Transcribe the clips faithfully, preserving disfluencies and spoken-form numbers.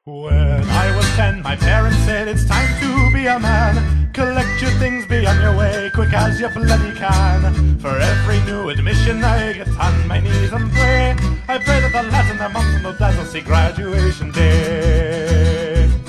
When I was ten, my parents said it's time to be a man. Collect your things, be on your way, quick as you bloody can. For every new admission I get on my knees and pray. I pray that the lads and their mums and the dads will see graduation day.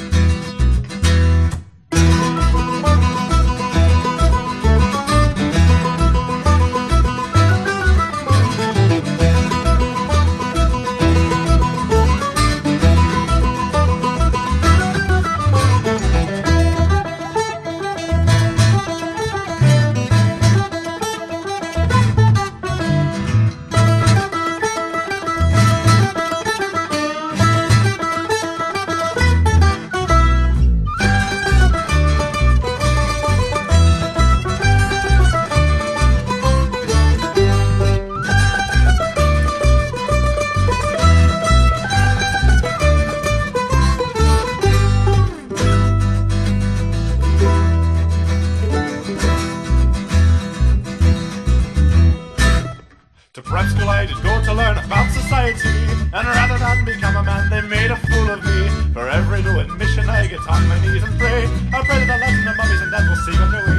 To prep school I did go to learn about society, and rather than become a man they made a fool of me. For every new admission I get on my knees and pray. I pray that the lads and the mummies and dads will see a new